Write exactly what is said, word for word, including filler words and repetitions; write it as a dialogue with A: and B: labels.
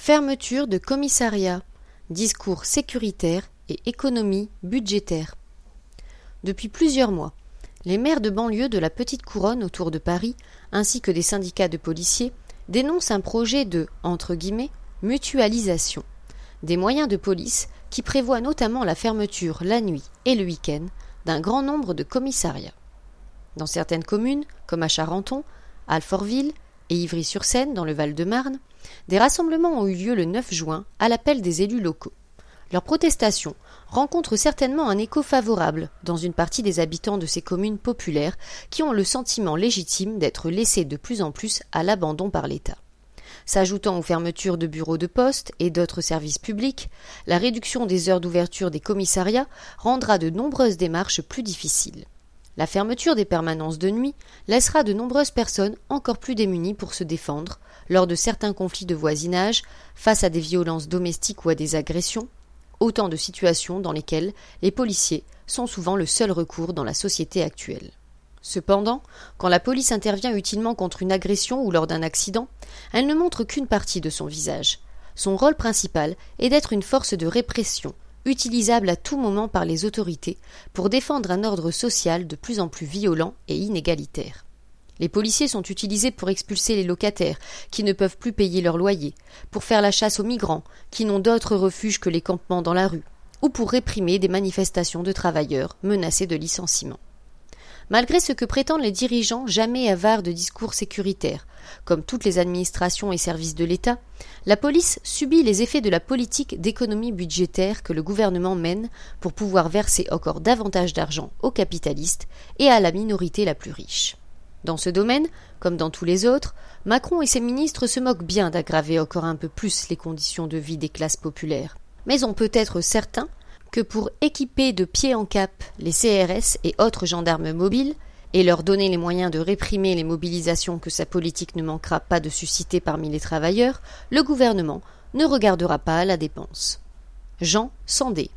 A: Fermeture de commissariats, discours sécuritaire et économie budgétaire. Depuis plusieurs mois, les maires de banlieue de la petite couronne autour de Paris, ainsi que des syndicats de policiers, dénoncent un projet de, entre guillemets, mutualisation des moyens de police qui prévoit notamment la fermeture la nuit et le week-end d'un grand nombre de commissariats. Dans certaines communes, comme à Charenton, Alfortville et Ivry-sur-Seine dans le Val-de-Marne, des rassemblements ont eu lieu le neuf juin à l'appel des élus locaux. Leurs protestations rencontrent certainement un écho favorable dans une partie des habitants de ces communes populaires qui ont le sentiment légitime d'être laissés de plus en plus à l'abandon par l'État. S'ajoutant aux fermetures de bureaux de poste et d'autres services publics, la réduction des heures d'ouverture des commissariats rendra de nombreuses démarches plus difficiles. La fermeture des permanences de nuit laissera de nombreuses personnes encore plus démunies pour se défendre lors de certains conflits de voisinage, face à des violences domestiques ou à des agressions, autant de situations dans lesquelles les policiers sont souvent le seul recours dans la société actuelle. Cependant, quand la police intervient utilement contre une agression ou lors d'un accident, elle ne montre qu'une partie de son visage. Son rôle principal est d'être une force de répression, utilisable à tout moment par les autorités pour défendre un ordre social de plus en plus violent et inégalitaire. Les policiers sont utilisés pour expulser les locataires qui ne peuvent plus payer leur loyer, pour faire la chasse aux migrants qui n'ont d'autre refuge que les campements dans la rue, ou pour réprimer des manifestations de travailleurs menacés de licenciement. Malgré ce que prétendent les dirigeants jamais avares de discours sécuritaires, comme toutes les administrations et services de l'État, la police subit les effets de la politique d'économie budgétaire que le gouvernement mène pour pouvoir verser encore davantage d'argent aux capitalistes et à la minorité la plus riche. Dans ce domaine, comme dans tous les autres, Macron et ses ministres se moquent bien d'aggraver encore un peu plus les conditions de vie des classes populaires. Mais on peut être certain que pour équiper de pied en cap les C R S et autres gendarmes mobiles et leur donner les moyens de réprimer les mobilisations que sa politique ne manquera pas de susciter parmi les travailleurs, le gouvernement ne regardera pas à la dépense. Jean Sandé.